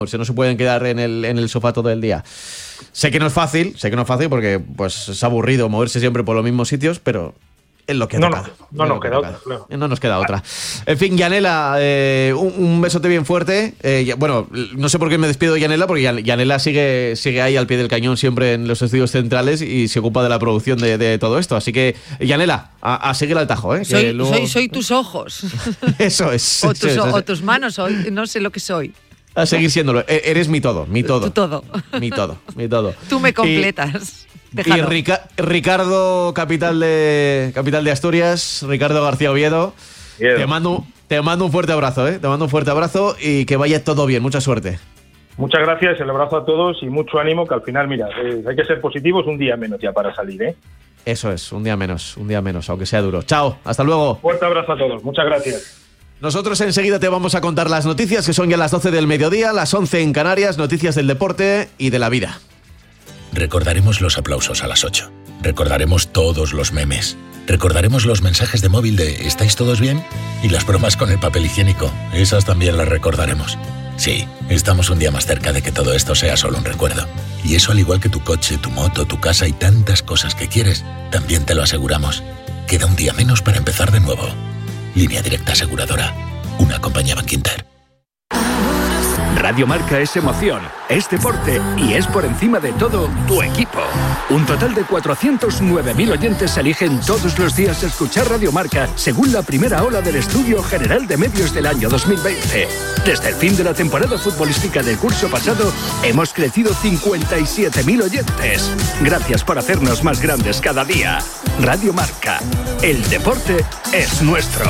Pues no se pueden quedar en el sofá todo el día. Sé que no es fácil porque pues es aburrido moverse siempre por los mismos sitios, pero es lo que toca. No nos queda otra, claro. No nos queda otra. En fin, Yanela, un besote bien fuerte. Bueno, no sé por qué me despido de Yanela, porque Yanela sigue ahí al pie del cañón siempre en los estudios centrales y se ocupa de la producción de todo esto. Así que, Yanela, a seguir al tajo, ¿eh? Soy tus ojos. Eso es. O tus manos, no sé lo que soy. A seguir siéndolo. Eres mi todo. Tu todo. Mi todo. Tú me completas. Déjalo. Y Ricardo, capital de Asturias, Ricardo García Oviedo, te mando un fuerte abrazo, ¿eh? Te mando un fuerte abrazo y que vaya todo bien. Mucha suerte. Muchas gracias, el abrazo a todos y mucho ánimo, que al final, mira, hay que ser positivos, un día menos ya para salir, ¿eh? Eso es, un día menos, aunque sea duro. Chao, hasta luego. Fuerte abrazo a todos, muchas gracias. Nosotros enseguida te vamos a contar las noticias, que son ya las 12 del mediodía, las 11 en Canarias, noticias del deporte y de la vida. Recordaremos los aplausos a las 8. Recordaremos todos los memes. Recordaremos los mensajes de móvil de ¿estáis todos bien? Y las bromas con el papel higiénico. Esas también las recordaremos. Sí, estamos un día más cerca de que todo esto sea solo un recuerdo. Y eso, al igual que tu coche, tu moto, tu casa y tantas cosas que quieres, también te lo aseguramos. Queda un día menos para empezar de nuevo. Línea Directa Aseguradora. Una compañía Bankinter. Radio Marca es emoción, es deporte y es por encima de todo tu equipo. Un total de 409.000 oyentes eligen todos los días escuchar Radio Marca según la primera ola del Estudio General de Medios del año 2020. Desde el fin de la temporada futbolística del curso pasado, hemos crecido 57.000 oyentes. Gracias por hacernos más grandes cada día. Radio Marca, el deporte es nuestro.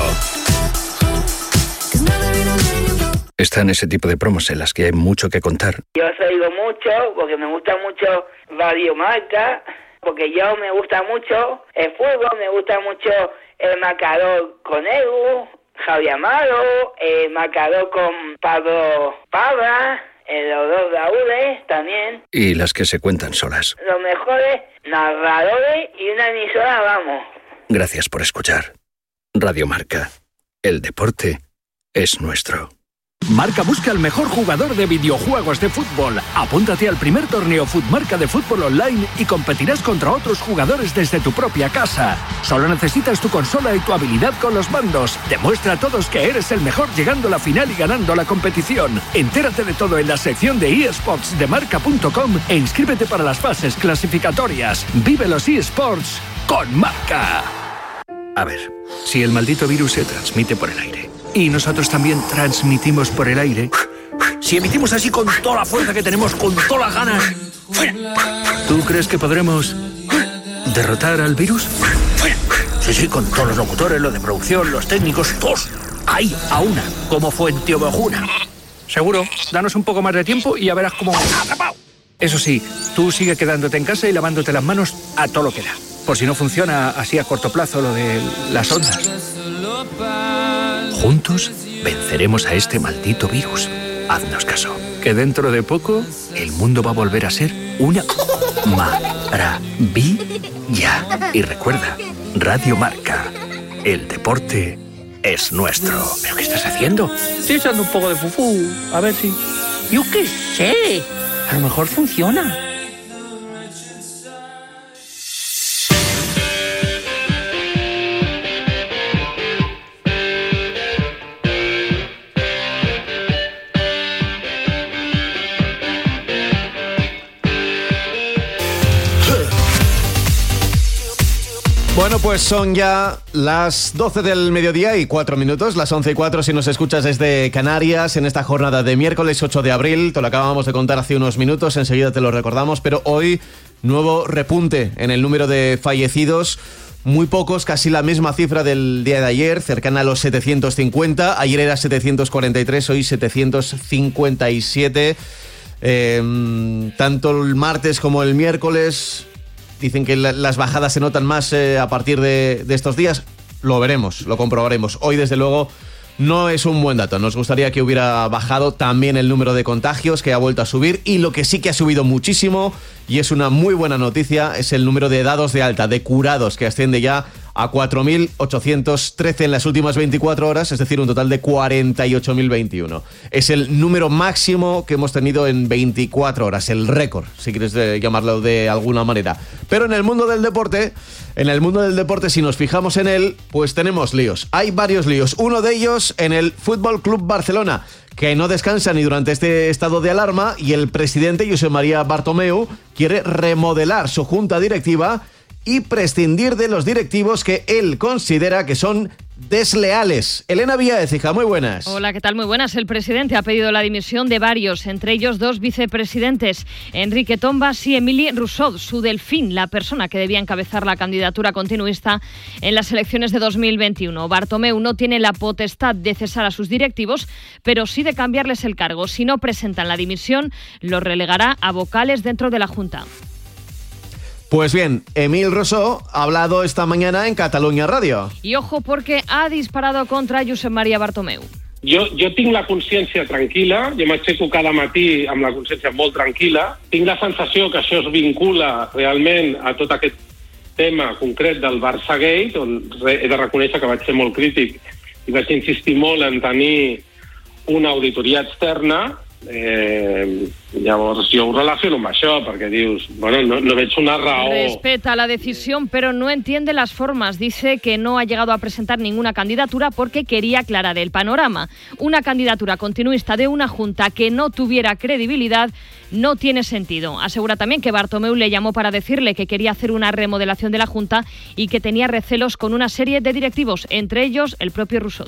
Están ese tipo de promos en las que hay mucho que contar. Yo os oigo mucho porque me gusta mucho Radio Marca, porque yo me gusta mucho el fútbol, me gusta mucho el marcador con Edu, Javi Amaro, el marcador con Pablo Pabra, los dos Raúles también. Y las que se cuentan solas. Los mejores narradores y una emisora, vamos. Gracias por escuchar. Radio Marca, el deporte es nuestro. Marca busca al mejor jugador de videojuegos de fútbol. Apúntate al primer torneo Futmarca de fútbol online y competirás contra otros jugadores desde tu propia casa. Solo necesitas tu consola y tu habilidad con los mandos. Demuestra a todos que eres el mejor llegando a la final y ganando la competición. Entérate de todo en la sección de eSports de marca.com e inscríbete para las fases clasificatorias. Vive los eSports con Marca. A ver, si el maldito virus se transmite por el aire y nosotros también transmitimos por el aire, si emitimos así con toda la fuerza que tenemos, con todas las ganas, ¿tú crees que podremos derrotar al virus? Sí, con todos los locutores, los de producción, los técnicos, todos ahí a una, como fuente ovejuna. Seguro, danos un poco más de tiempo y ya verás cómo... Eso sí, tú sigue quedándote en casa y lavándote las manos a todo lo que da, por si no funciona así a corto plazo lo de las ondas. Juntos venceremos a este maldito virus. Haznos caso, que dentro de poco el mundo va a volver a ser una maravilla. Y recuerda, Radio Marca, el deporte es nuestro. ¿Pero qué estás haciendo? Estoy echando un poco de fufú, a ver si... Yo qué sé, a lo mejor funciona. Bueno, pues son ya las 12 del mediodía y 4 minutos, las 11 y 4 si nos escuchas desde Canarias en esta jornada de miércoles 8 de abril. Te lo acabamos de contar hace unos minutos, enseguida te lo recordamos, pero hoy nuevo repunte en el número de fallecidos. Muy pocos, casi la misma cifra del día de ayer, cercana a los 750. Ayer era 743, hoy 757. Tanto el martes como el miércoles... Dicen que las bajadas se notan más a partir de estos días. Lo veremos, lo comprobaremos. Hoy, desde luego, no es un buen dato. Nos gustaría que hubiera bajado también el número de contagios, que ha vuelto a subir. Y lo que sí que ha subido muchísimo, y es una muy buena noticia, es el número de dados de alta, de curados, que asciende ya a 4.813 en las últimas 24 horas, es decir, un total de 48.021. Es el número máximo que hemos tenido en 24 horas, el récord, si quieres llamarlo de alguna manera. Pero en el mundo del deporte, si nos fijamos en él, pues tenemos líos. Hay varios líos. Uno de ellos en el Fútbol Club Barcelona, que no descansa ni durante este estado de alarma, y el presidente Josep María Bartomeu quiere remodelar su junta directiva y prescindir de los directivos que él considera que son desleales. Elena Villaécija, muy buenas. Hola, ¿qué tal? Muy buenas. El presidente ha pedido la dimisión de varios, entre ellos 2 vicepresidentes, Enrique Tombas y Émilie Rousseau, su delfín, la persona que debía encabezar la candidatura continuista en las elecciones de 2021. Bartomeu no tiene la potestad de cesar a sus directivos, pero sí de cambiarles el cargo. Si no presentan la dimisión, los relegará a vocales dentro de la Junta. Pues bien, Émilie Rousseau ha hablado esta mañana en Catalunya Radio. I ojo, perquè ha disparado contra Josep María Bartomeu. Jo tinc la consciència tranquil·la, jo m'aixeco cada matí amb la consciència molt tranquil·la. Tinc la sensació que això es vincula realment a tot aquest tema concret del Barça Gate, on he de reconèixer que vaig ser molt crític i vaig insistir molt en tenir una auditoria externa. Llavors jo ho relaciono amb això, perquè dius, bueno, no veig una raó. Respeta la decisión, pero no entiende las formas. Dice que no ha llegado a presentar ninguna candidatura porque quería aclarar el panorama. Una candidatura continuista de una junta que no tuviera credibilidad no tiene sentido. Asegura también que Bartomeu le llamó para decirle que quería hacer una remodelación de la junta y que tenía recelos con una serie de directivos, entre ellos el propio Rousseau.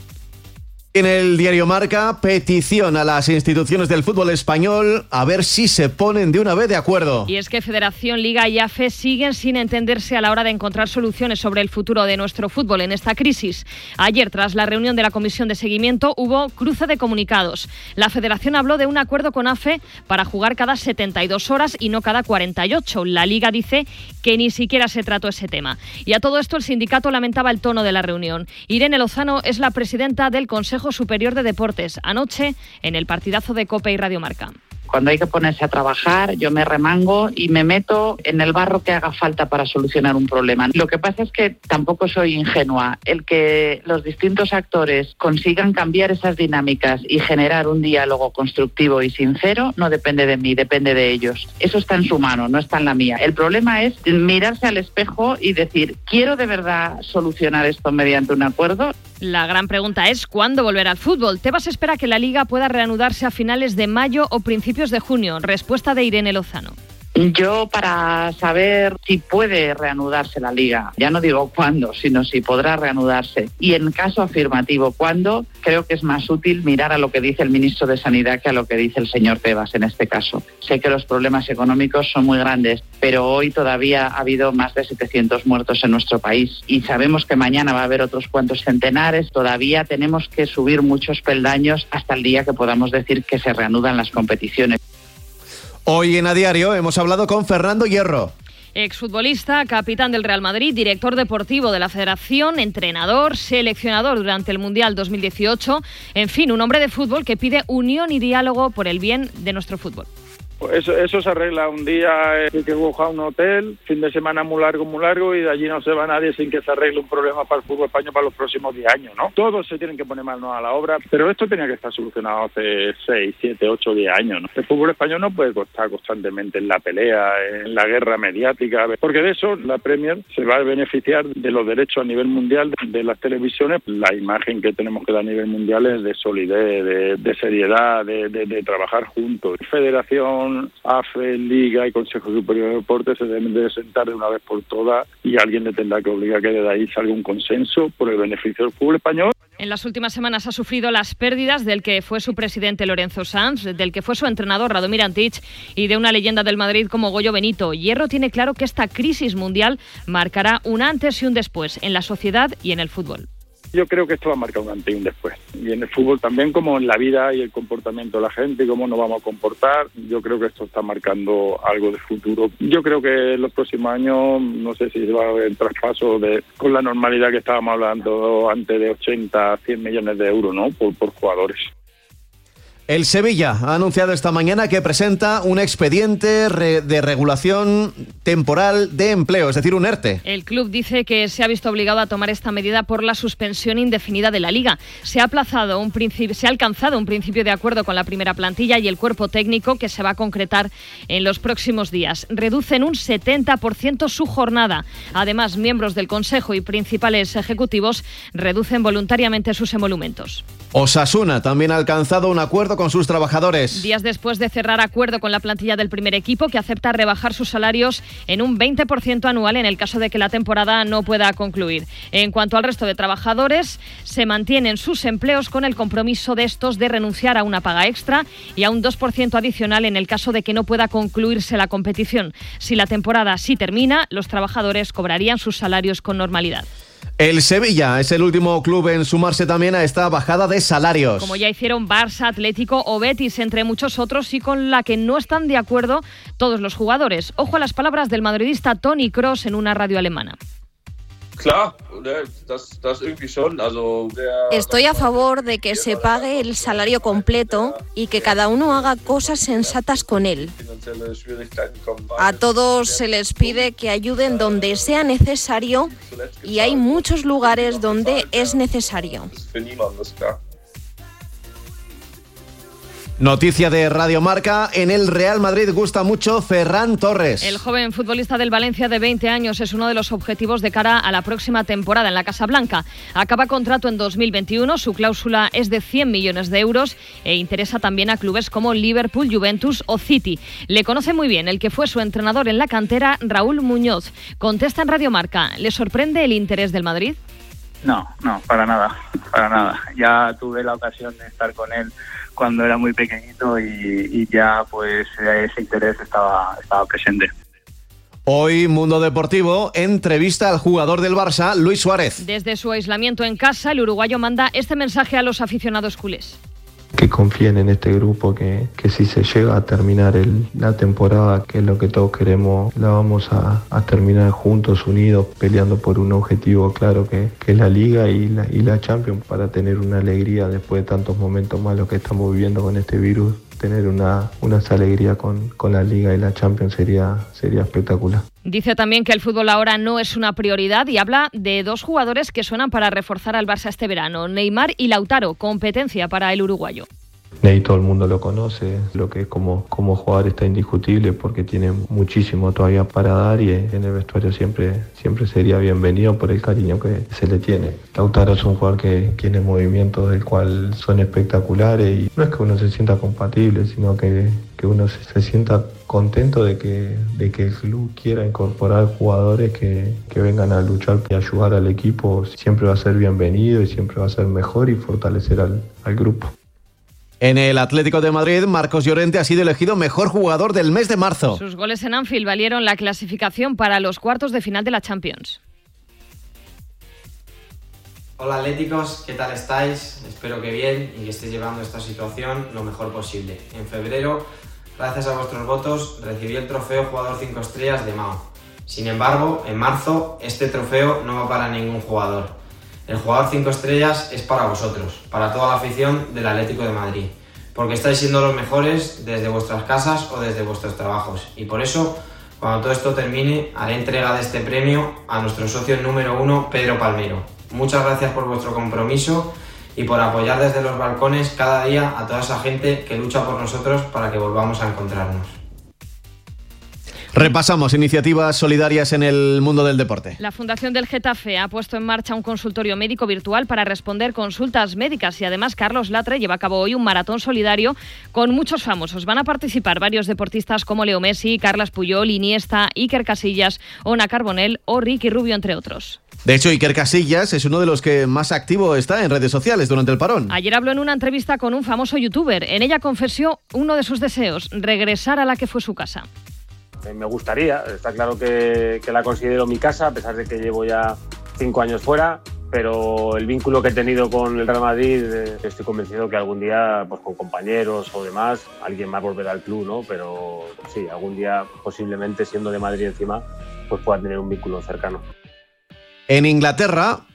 En el diario Marca, petición a las instituciones del fútbol español a ver si se ponen de una vez de acuerdo. Y es que Federación, Liga y AFE siguen sin entenderse a la hora de encontrar soluciones sobre el futuro de nuestro fútbol en esta crisis. Ayer, tras la reunión de la Comisión de Seguimiento, hubo cruce de comunicados. La Federación habló de un acuerdo con AFE para jugar cada 72 horas y no cada 48. La Liga dice que ni siquiera se trató ese tema. Y a todo esto el sindicato lamentaba el tono de la reunión. Irene Lozano es la presidenta del Consejo Superior de Deportes, anoche en el partidazo de COPE y Radio Marca. Cuando hay que ponerse a trabajar, yo me remango y me meto en el barro que haga falta para solucionar un problema. Lo que pasa es que tampoco soy ingenua. El que los distintos actores consigan cambiar esas dinámicas y generar un diálogo constructivo y sincero no depende de mí, depende de ellos. Eso está en su mano, no está en la mía. El problema es mirarse al espejo y decir, ¿quiero de verdad solucionar esto mediante un acuerdo? La gran pregunta es ¿cuándo volverá al fútbol? Tebas espera que la Liga pueda reanudarse a finales de mayo o principios de junio. Respuesta de Irene Lozano. Yo, para saber si puede reanudarse la Liga, ya no digo cuándo, sino si podrá reanudarse, y en caso afirmativo cuándo, creo que es más útil mirar a lo que dice el ministro de Sanidad que a lo que dice el señor Tebas en este caso. Sé que los problemas económicos son muy grandes, pero hoy todavía ha habido más de 700 muertos en nuestro país y sabemos que mañana va a haber otros cuantos centenares. Todavía tenemos que subir muchos peldaños hasta el día que podamos decir que se reanudan las competiciones. Hoy en A Diario hemos hablado con Fernando Hierro. Exfutbolista, capitán del Real Madrid, director deportivo de la Federación, entrenador, seleccionador durante el Mundial 2018. En fin, un hombre de fútbol que pide unión y diálogo por el bien de nuestro fútbol. Eso se arregla un día, hay que buscar un hotel, fin de semana muy largo y de allí no se va nadie sin que se arregle un problema para el fútbol español para los próximos 10 años, ¿no? Todos se tienen que poner manos a la obra, pero esto tenía que estar solucionado hace 6, 7, 8, 10 años, ¿no? El fútbol español no puede estar constantemente en la pelea, en la guerra mediática, porque de eso la Premier se va a beneficiar de los derechos a nivel mundial de las televisiones. La imagen que tenemos que dar a nivel mundial es de solidez, de seriedad, de trabajar juntos. Federación, AFE, Liga y Consejo Superior de Deportes se deben de sentar de una vez por todas y alguien le tendrá que obligar que de ahí salga un consenso por el beneficio del fútbol español. En las últimas semanas ha sufrido las pérdidas del que fue su presidente Lorenzo Sanz, del que fue su entrenador Radomir Antich y de una leyenda del Madrid como Goyo Benito. Hierro tiene claro que esta crisis mundial marcará un antes y un después en la sociedad y en el fútbol. Yo creo que esto va a marcar un antes y un después. Y en el fútbol también, como en la vida y el comportamiento de la gente, cómo nos vamos a comportar. Yo creo que esto está marcando algo de futuro. Yo creo que en los próximos años, no sé si va a haber traspaso con la normalidad que estábamos hablando antes de 80, 100 millones de euros, ¿no? Por jugadores. El Sevilla ha anunciado esta mañana que presenta un expediente de regulación temporal de empleo, es decir, un ERTE. El club dice que se ha visto obligado a tomar esta medida por la suspensión indefinida de la Liga. Se ha alcanzado un principio de acuerdo con la primera plantilla y el cuerpo técnico que se va a concretar en los próximos días. Reducen un 70% su jornada. Además, miembros del Consejo y principales ejecutivos reducen voluntariamente sus emolumentos. Osasuna también ha alcanzado un acuerdo con sus trabajadores. Días después de cerrar acuerdo con la plantilla del primer equipo, que acepta rebajar sus salarios en un 20% anual en el caso de que la temporada no pueda concluir. En cuanto al resto de trabajadores, se mantienen sus empleos con el compromiso de estos de renunciar a una paga extra y a un 2% adicional en el caso de que no pueda concluirse la competición. Si la temporada sí termina, los trabajadores cobrarían sus salarios con normalidad. El Sevilla es el último club en sumarse también a esta bajada de salarios. Como ya hicieron Barça, Atlético o Betis, entre muchos otros, y con la que no están de acuerdo todos los jugadores. Ojo a las palabras del madridista Toni Kroos en una radio alemana. Estoy a favor de que se pague el salario completo y que cada uno haga cosas sensatas con él. A todos se les pide que ayuden donde sea necesario y hay muchos lugares donde es necesario. Noticia de Radio Marca, en el Real Madrid gusta mucho Ferran Torres. El joven futbolista del Valencia de 20 años es uno de los objetivos de cara a la próxima temporada en la Casa Blanca. Acaba contrato en 2021, su cláusula es de 100 millones de euros e interesa también a clubes como Liverpool, Juventus o City. Le conoce muy bien el que fue su entrenador en la cantera, Raúl Muñoz. Contesta en Radio Marca, ¿le sorprende el interés del Madrid? No, para nada. Ya tuve la ocasión de estar con él cuando era muy pequeñito y ya pues ese interés estaba presente. Hoy, Mundo Deportivo entrevista al jugador del Barça, Luis Suárez. Desde su aislamiento en casa, el uruguayo manda este mensaje a los aficionados culés. Que confíen en este grupo, que si se llega a terminar la temporada, que es lo que todos queremos, la vamos a terminar juntos, unidos, peleando por un objetivo claro que es la Liga y la Champions, para tener una alegría después de tantos momentos malos que estamos viviendo con este virus. Tener una alegría con la Liga y la Champions sería espectacular. Dice también que el fútbol ahora no es una prioridad y habla de dos jugadores que suenan para reforzar al Barça este verano, Neymar y Lautaro, competencia para el uruguayo. Ney todo el mundo lo conoce, lo que es como jugador está indiscutible porque tiene muchísimo todavía para dar y en el vestuario siempre sería bienvenido por el cariño que se le tiene. Lautaro es un jugador que tiene movimientos del cual son espectaculares y no es que uno se sienta compatible, sino que uno se sienta contento de que el club quiera incorporar jugadores que vengan a luchar y ayudar al equipo. Siempre va a ser bienvenido y siempre va a ser mejor y fortalecer al grupo. En el Atlético de Madrid, Marcos Llorente ha sido elegido mejor jugador del mes de marzo. Sus goles en Anfield valieron la clasificación para los cuartos de final de la Champions. Hola atléticos, ¿qué tal estáis? Espero que bien y que estéis llevando esta situación lo mejor posible. En febrero, gracias a vuestros votos, recibí el trofeo Jugador 5 Estrellas de Mao. Sin embargo, en marzo, este trofeo no va para ningún jugador. El jugador 5 estrellas es para vosotros, para toda la afición del Atlético de Madrid, porque estáis siendo los mejores desde vuestras casas o desde vuestros trabajos. Y por eso, cuando todo esto termine, haré entrega de este premio a nuestro socio número 1, Pedro Palmero. Muchas gracias por vuestro compromiso y por apoyar desde los balcones cada día a toda esa gente que lucha por nosotros para que volvamos a encontrarnos. Repasamos iniciativas solidarias en el mundo del deporte. La Fundación del Getafe ha puesto en marcha un consultorio médico virtual para responder consultas médicas y además Carlos Latre lleva a cabo hoy un maratón solidario con muchos famosos. Van a participar varios deportistas como Leo Messi, Carles Puyol, Iniesta, Iker Casillas, Ona Carbonell o Ricky Rubio, entre otros. De hecho, Iker Casillas es uno de los que más activo está en redes sociales durante el parón. Ayer habló en una entrevista con un famoso youtuber. En ella confesó uno de sus deseos, regresar a la que fue su casa. Me gustaría, está claro que la considero mi casa, a pesar de que llevo ya 5 años fuera, pero el vínculo que he tenido con el Real Madrid, estoy convencido que algún día, pues con compañeros o demás, alguien más volverá al club, ¿no? Pero sí, algún día, posiblemente siendo de Madrid encima, pues pueda tener un vínculo cercano. En Inglaterra,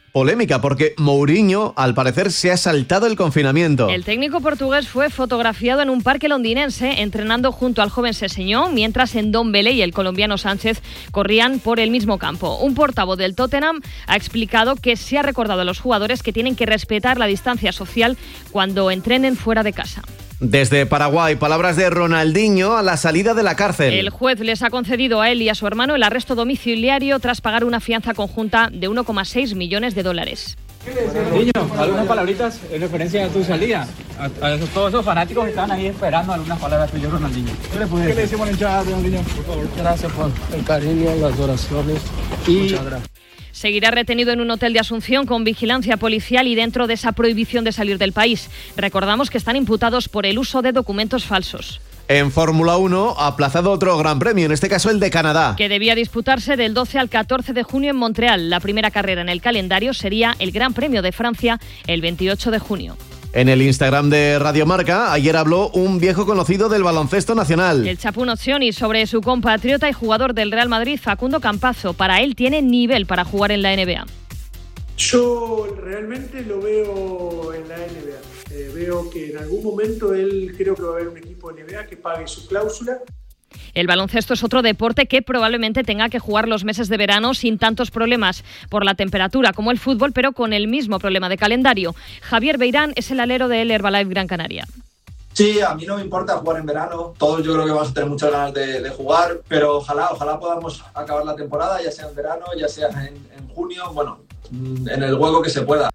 polémica porque Mourinho, al parecer, se ha saltado el confinamiento. El técnico portugués fue fotografiado en un parque londinense entrenando junto al joven Sessegnon, mientras Ndombele y el colombiano Sánchez corrían por el mismo campo. Un portavoz del Tottenham ha explicado que se ha recordado a los jugadores que tienen que respetar la distancia social cuando entrenen fuera de casa. Desde Paraguay, palabras de Ronaldinho a la salida de la cárcel. El juez les ha concedido a él y a su hermano el arresto domiciliario tras pagar una fianza conjunta de 1,6 millones de dólares. Niño, algunas palabritas en referencia a tu salida. A todos esos fanáticos que estaban ahí esperando algunas palabras de Ronaldinho. ¿Qué le decimos a la hinchada, Ronaldinho? Por favor. Gracias por el cariño, las oraciones. Muchas gracias. Seguirá retenido en un hotel de Asunción con vigilancia policial y dentro de esa prohibición de salir del país. Recordamos que están imputados por el uso de documentos falsos. En Fórmula 1, aplazado otro gran premio, en este caso el de Canadá. Que debía disputarse del 12 al 14 de junio en Montreal. La primera carrera en el calendario sería el Gran Premio de Francia el 28 de junio. En el Instagram de Radio Marca, ayer habló un viejo conocido del baloncesto nacional. El Chapu Nocioni sobre su compatriota y jugador del Real Madrid, Facundo Campazzo. Para él tiene nivel para jugar en la NBA. Yo realmente lo veo en la NBA. Veo que en algún momento él creo que va a haber un equipo de NBA que pague su cláusula. El baloncesto es otro deporte que probablemente tenga que jugar los meses de verano sin tantos problemas por la temperatura como el fútbol, pero con el mismo problema de calendario. Javier Beirán es el alero del Herbalife Gran Canaria. Sí, a mí no me importa jugar en verano. Todos yo creo que vamos a tener muchas ganas de jugar, pero ojalá podamos acabar la temporada, ya sea en verano, ya sea en junio, bueno, en el hueco que se pueda.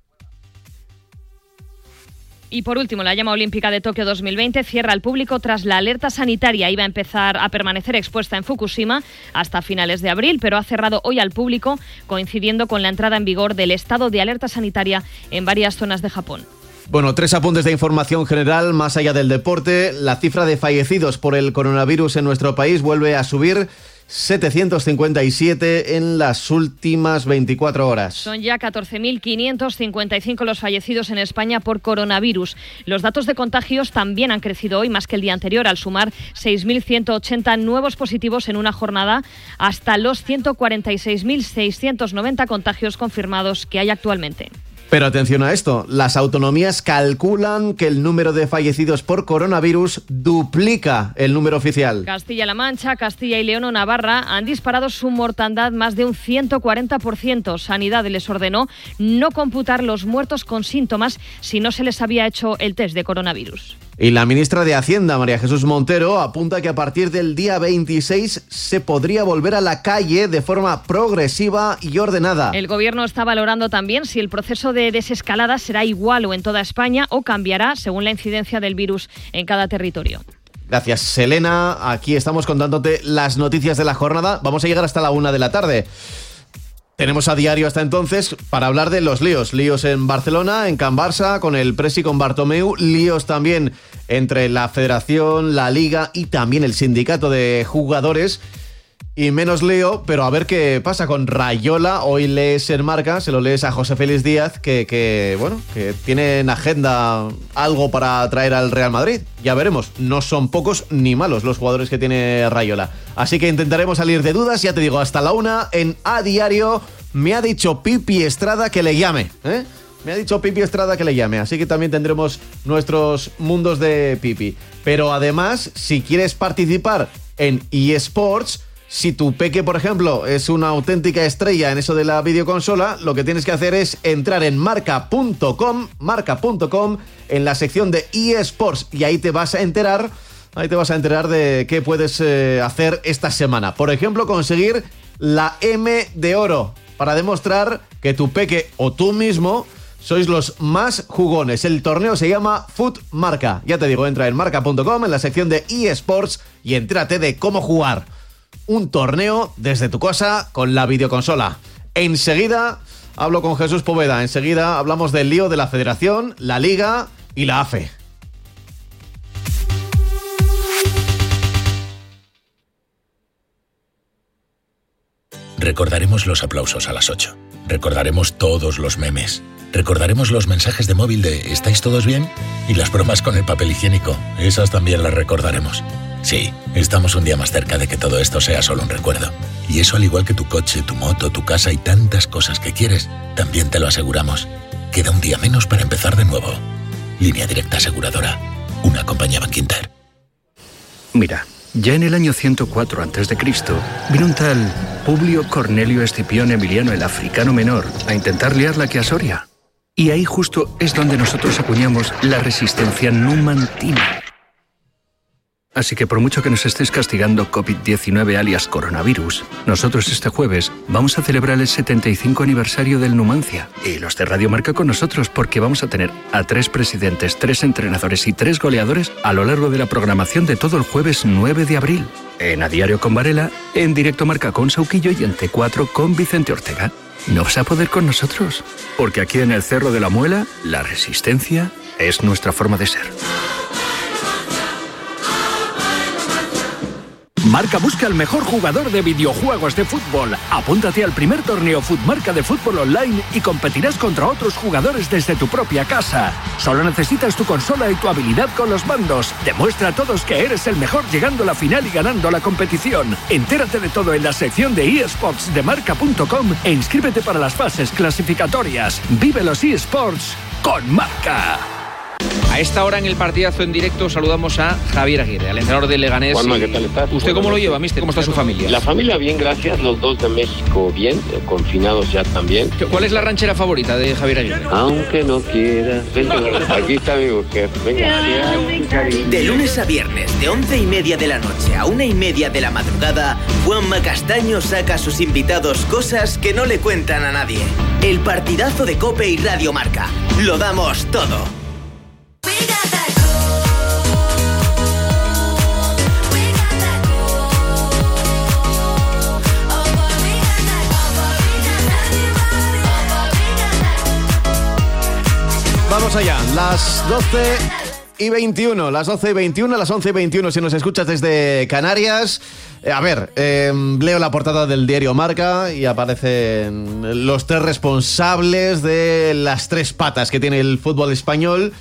Y por último, la llama olímpica de Tokio 2020 cierra al público tras la alerta sanitaria. Iba a empezar a permanecer expuesta en Fukushima hasta finales de abril, pero ha cerrado hoy al público, coincidiendo con la entrada en vigor del estado de alerta sanitaria en varias zonas de Japón. Bueno, 3 apuntes de información general más allá del deporte. La cifra de fallecidos por el coronavirus en nuestro país vuelve a subir. 757 en las últimas 24 horas. Son ya 14.555 los fallecidos en España por coronavirus. Los datos de contagios también han crecido hoy más que el día anterior, al sumar 6.180 nuevos positivos en una jornada, hasta los 146.690 contagios confirmados que hay actualmente. Pero atención a esto, las autonomías calculan que el número de fallecidos por coronavirus duplica el número oficial. Castilla-La Mancha, Castilla y León o Navarra han disparado su mortandad más de un 140%. Sanidad les ordenó no computar los muertos con síntomas si no se les había hecho el test de coronavirus. Y la ministra de Hacienda, María Jesús Montero, apunta que a partir del día 26 se podría volver a la calle de forma progresiva y ordenada. El gobierno está valorando también si el proceso de desescalada será igual o en toda España o cambiará según la incidencia del virus en cada territorio. Gracias, Selena. Aquí estamos contándote las noticias de la jornada. Vamos a llegar hasta la 1 de la tarde. Tenemos a diario hasta entonces para hablar de los líos. Líos en Barcelona, en Can Barça, con el Presi, con Bartomeu. Líos también entre la Federación, la Liga y también el sindicato de jugadores. Y menos lío, pero a ver qué pasa con Raiola. Hoy lees en Marca, se lo lees a José Félix Díaz, que tiene en agenda algo para traer al Real Madrid. Ya veremos, no son pocos ni malos los jugadores que tiene Raiola. Así que intentaremos salir de dudas, ya te digo, hasta la 1 en A Diario. Me ha dicho Pipi Estrada que le llame, Me ha dicho Pipi Estrada que le llame, así que también tendremos nuestros mundos de Pipi. Pero además, si quieres participar en eSports, si tu peque, por ejemplo, es una auténtica estrella en eso de la videoconsola, lo que tienes que hacer es entrar en marca.com, en la sección de eSports, y ahí te vas a enterar de qué puedes hacer esta semana. Por ejemplo, conseguir la M de oro para demostrar que tu peque o tú mismo sois los más jugones. El torneo se llama Foot Marca. Ya te digo, entra en marca.com, en la sección de eSports, y entérate de cómo jugar un torneo desde tu casa con la videoconsola. Enseguida hablo con Jesús Poveda. Enseguida hablamos del lío de la Federación, la Liga y la AFE. Recordaremos los aplausos a las 8. Recordaremos todos los memes. Recordaremos los mensajes de móvil de ¿estáis todos bien? Y las bromas con el papel higiénico. Esas también las recordaremos. Sí, estamos un día más cerca de que todo esto sea solo un recuerdo. Y eso, al igual que tu coche, tu moto, tu casa y tantas cosas que quieres, también te lo aseguramos. Queda un día menos para empezar de nuevo. Línea Directa Aseguradora, una compañía Bankinter. Mira, ya en el año 104 a.C. vino un tal Publio Cornelio Escipión Emiliano el Africano Menor a intentar liarla que a Soria. Y ahí justo es donde nosotros acuñamos la resistencia numantina. Así que por mucho que nos estés castigando COVID-19 alias coronavirus, nosotros este jueves vamos a celebrar el 75 aniversario del Numancia. Y los de Radio Marca con nosotros, porque vamos a tener a 3 presidentes, 3 entrenadores y 3 goleadores a lo largo de la programación de todo el jueves 9 de abril. En A Diario con Varela, en Directo Marca con Sauquillo y en T4 con Vicente Ortega. No vas a poder con nosotros, porque aquí en el Cerro de la Muela, la resistencia es nuestra forma de ser. Marca busca el mejor jugador de videojuegos de fútbol. Apúntate al primer torneo Futmarca de fútbol online y competirás contra otros jugadores desde tu propia casa. Solo necesitas tu consola y tu habilidad con los mandos. Demuestra a todos que eres el mejor llegando a la final y ganando la competición. Entérate de todo en la sección de eSports de marca.com e inscríbete para las fases clasificatorias. Vive los eSports con Marca. A esta hora en el partidazo en directo saludamos a Javier Aguirre, al entrenador del Leganés. Juanma, ¿qué tal estás? ¿Usted cómo lo lleva, mister? ¿Cómo está su familia? La familia bien, gracias. Los 2 de México bien, confinados ya también. ¿Cuál es la ranchera favorita de Javier Aguirre? Aunque no quieras. Aquí está mi mujer. Venga. De lunes a viernes, de 11:30 de la noche a 1:30 de la madrugada, Juanma Castaño saca a sus invitados cosas que no le cuentan a nadie. El partidazo de COPE y Radio Marca. Lo damos todo. Vamos allá, las 12:21, las 12:21, las 11:21 si nos escuchas desde Canarias. A ver, leo la portada del diario Marca y aparecen los 3 responsables de las 3 patas que tiene el fútbol español,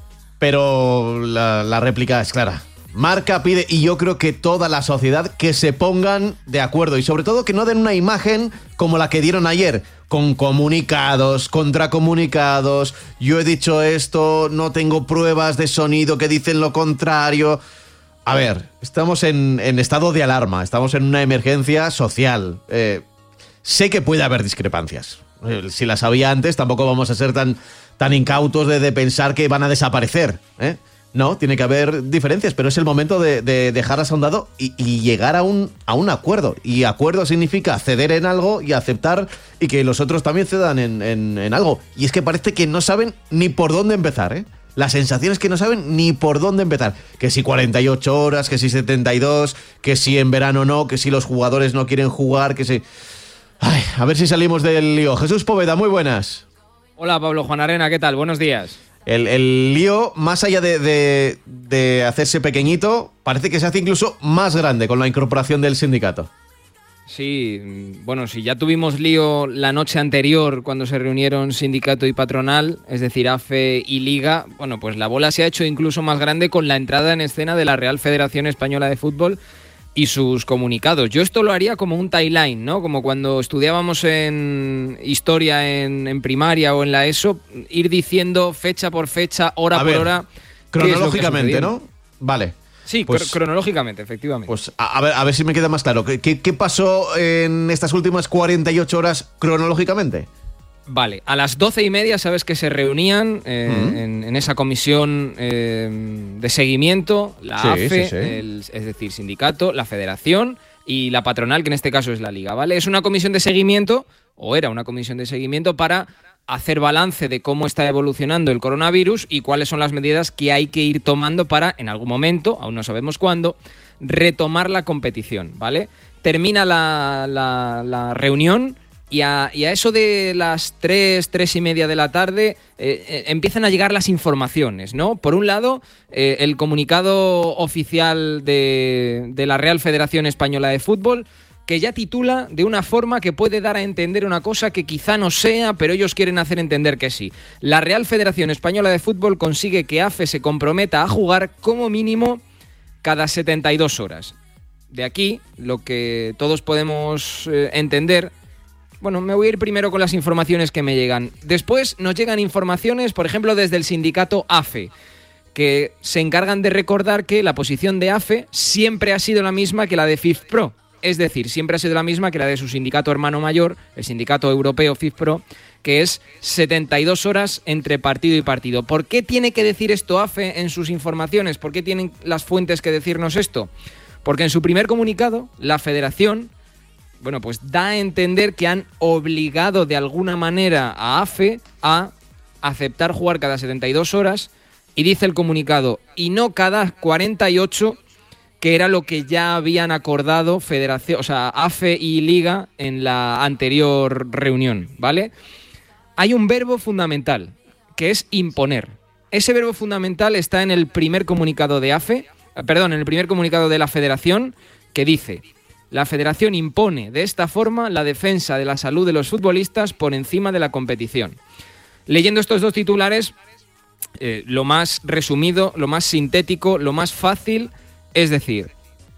pero la réplica es clara. Marca pide, y yo creo que toda la sociedad, que se pongan de acuerdo y sobre todo que no den una imagen como la que dieron ayer, con comunicados, contracomunicados, yo he dicho esto, no tengo pruebas de sonido que dicen lo contrario. A ver, estamos en estado de alarma, estamos en una emergencia social. Sé que puede haber discrepancias. Si las había antes, tampoco vamos a ser tan incautos de pensar que van a desaparecer, ¿eh? No, tiene que haber diferencias, pero es el momento de dejarlas a un lado y llegar a un acuerdo. Y acuerdo significa ceder en algo y aceptar y que los otros también cedan en algo. Y es que parece que no saben ni por dónde empezar, ¿eh? La sensación es que no saben ni por dónde empezar. Que si 48 horas, que si 72, que si en verano no, que si los jugadores no quieren jugar, que si... Ay, a ver si salimos del lío. Jesús Poveda, muy buenas. Hola, Pablo Juan Arena, ¿qué tal? Buenos días. El lío, más allá de hacerse pequeñito, parece que se hace incluso más grande con la incorporación del sindicato. Sí, bueno, si ya tuvimos lío la noche anterior cuando se reunieron sindicato y patronal, es decir, AFE y Liga, bueno, pues la bola se ha hecho incluso más grande con la entrada en escena de la Real Federación Española de Fútbol y sus comunicados. Yo esto lo haría como un timeline, ¿no? Como cuando estudiábamos en historia en primaria o en la ESO, ir diciendo fecha por fecha, hora por hora. Cronológicamente, ¿no? Vale. Sí, pues, cronológicamente, efectivamente. Pues a ver si me queda más claro. ¿Qué pasó en estas últimas 48 horas cronológicamente? Vale, a las 12:30 sabes que se reunían en esa comisión de seguimiento, la AFE, es decir, sindicato, la federación y la patronal, que en este caso es la Liga, ¿vale? Es una comisión de seguimiento, o era una comisión de seguimiento, para hacer balance de cómo está evolucionando el coronavirus y cuáles son las medidas que hay que ir tomando para, en algún momento, aún no sabemos cuándo, retomar la competición, ¿vale? Termina la reunión. Y a eso de las 3:30 de la tarde empiezan a llegar las informaciones, ¿no? Por un lado, el comunicado oficial de la Real Federación Española de Fútbol, que ya titula de una forma que puede dar a entender una cosa que quizá no sea, pero ellos quieren hacer entender que sí. La Real Federación Española de Fútbol consigue que AFE se comprometa a jugar como mínimo cada 72 horas. De aquí, lo que todos podemos entender... Bueno, me voy a ir primero con las informaciones que me llegan. Después nos llegan informaciones, por ejemplo, desde el sindicato AFE, que se encargan de recordar que la posición de AFE siempre ha sido la misma que la de FIFPro. Es decir, siempre ha sido la misma que la de su sindicato hermano mayor, el sindicato europeo FIFPro, que es 72 horas entre partido y partido. ¿Por qué tiene que decir esto AFE en sus informaciones? ¿Por qué tienen las fuentes que decirnos esto? Porque en su primer comunicado, la federación, bueno, pues da a entender que han obligado de alguna manera a AFE a aceptar jugar cada 72 horas, y dice el comunicado, y no cada 48, que era lo que ya habían acordado Federación, o sea, AFE y Liga en la anterior reunión, ¿vale? Hay un verbo fundamental, que es imponer. Ese verbo fundamental está en el primer comunicado de AFE, en el primer comunicado de la Federación, que dice: la Federación impone de esta forma la defensa de la salud de los futbolistas por encima de la competición. Leyendo estos dos titulares, lo más resumido, lo más sintético, lo más fácil, es decir,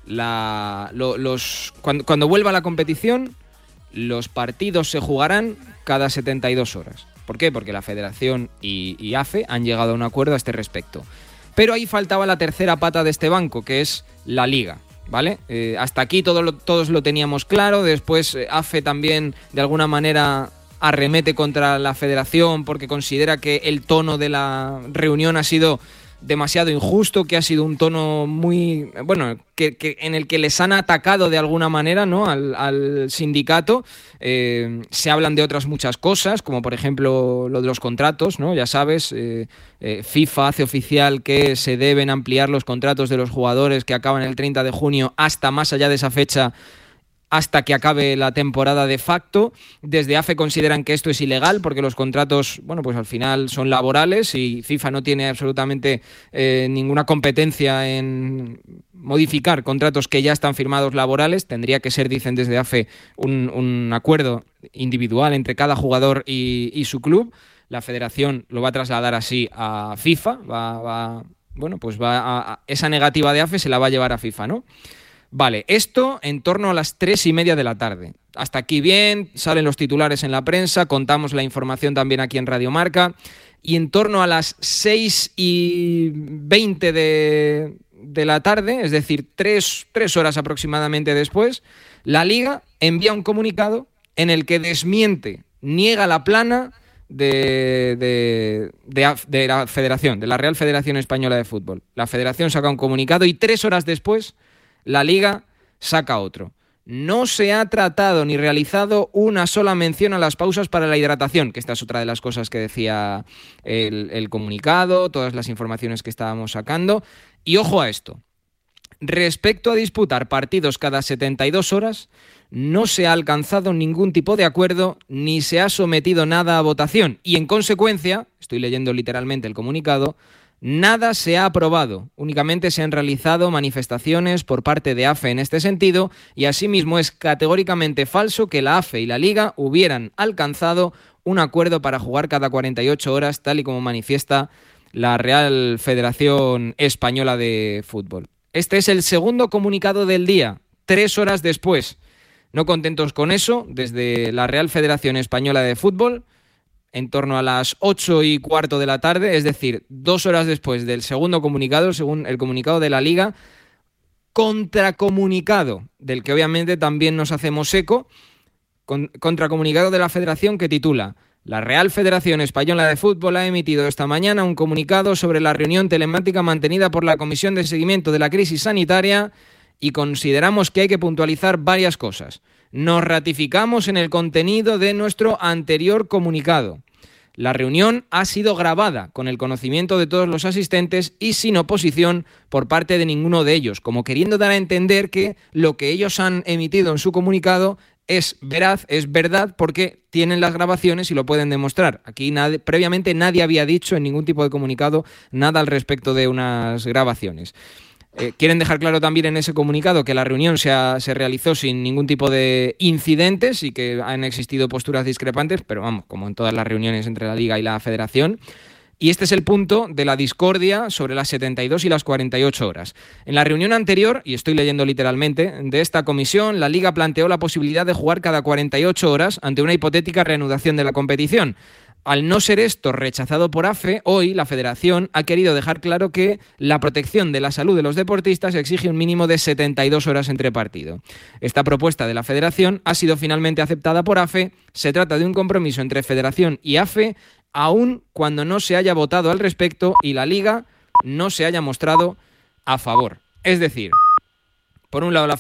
cuando vuelva la competición, los partidos se jugarán cada 72 horas. ¿Por qué? Porque la Federación y AFE han llegado a un acuerdo a este respecto. Pero ahí faltaba la tercera pata de este banco, que es la Liga, ¿vale? Hasta aquí todos lo teníamos claro. Después AFE también, de alguna manera, arremete contra la Federación porque considera que el tono de la reunión ha sido demasiado injusto, que ha sido un tono muy... bueno, que en el que les han atacado de alguna manera, ¿no?, al sindicato. Se hablan de otras muchas cosas, como por ejemplo lo de los contratos, ¿no? Ya sabes, FIFA hace oficial que se deben ampliar los contratos de los jugadores que acaban el 30 de junio hasta más allá de esa fecha, hasta que acabe la temporada de facto. Desde AFE consideran que esto es ilegal porque los contratos, bueno, pues al final son laborales y FIFA no tiene absolutamente ninguna competencia en modificar contratos que ya están firmados laborales. Tendría que ser, dicen desde AFE, un acuerdo individual entre cada jugador y su club. La Federación lo va a trasladar así a FIFA, esa negativa de AFE se la va a llevar a FIFA, ¿no? Vale, esto en torno a las 3:30 de la tarde. Hasta aquí bien, salen los titulares en la prensa, contamos la información también aquí en Radio Marca, y en torno a las 6:20 de la tarde, es decir, tres horas aproximadamente después, la Liga envía un comunicado en el que desmiente, niega la plana de la Federación, de la Real Federación Española de Fútbol. La Federación saca un comunicado y 3 horas después la Liga saca otro. No se ha tratado ni realizado una sola mención a las pausas para la hidratación, que esta es otra de las cosas que decía el comunicado, todas las informaciones que estábamos sacando. Y ojo a esto, respecto a disputar partidos cada 72 horas, no se ha alcanzado ningún tipo de acuerdo ni se ha sometido nada a votación. Y en consecuencia, estoy leyendo literalmente el comunicado, nada se ha aprobado, únicamente se han realizado manifestaciones por parte de AFE en este sentido, y asimismo es categóricamente falso que la AFE y la Liga hubieran alcanzado un acuerdo para jugar cada 48 horas, tal y como manifiesta la Real Federación Española de Fútbol. Este es el segundo comunicado del día, 3 horas después. No contentos con eso, desde la Real Federación Española de Fútbol, en torno a las 8:15 de la tarde, es decir, 2 horas después del segundo comunicado, según el comunicado de la Liga, contracomunicado, del que obviamente también nos hacemos eco, contracomunicado de la Federación que titula: la Real Federación Española de Fútbol ha emitido esta mañana un comunicado sobre la reunión telemática mantenida por la Comisión de Seguimiento de la Crisis Sanitaria y consideramos que hay que puntualizar varias cosas. Nos ratificamos en el contenido de nuestro anterior comunicado. La reunión ha sido grabada con el conocimiento de todos los asistentes y sin oposición por parte de ninguno de ellos, como queriendo dar a entender que lo que ellos han emitido en su comunicado es veraz, es verdad, porque tienen las grabaciones y lo pueden demostrar. Aquí previamente nadie había dicho en ningún tipo de comunicado nada al respecto de unas grabaciones. Quieren dejar claro también en ese comunicado que la reunión se realizó sin ningún tipo de incidentes y que han existido posturas discrepantes, pero vamos, como en todas las reuniones entre la Liga y la Federación. Y este es el punto de la discordia sobre las 72 y las 48 horas. En la reunión anterior, y estoy leyendo literalmente, de esta comisión, la Liga planteó la posibilidad de jugar cada 48 horas ante una hipotética reanudación de la competición. Al no ser esto rechazado por AFE, hoy la Federación ha querido dejar claro que la protección de la salud de los deportistas exige un mínimo de 72 horas entre partido. Esta propuesta de la Federación ha sido finalmente aceptada por AFE. Se trata de un compromiso entre Federación y AFE, aun cuando no se haya votado al respecto y la Liga no se haya mostrado a favor. Es decir, por un lado la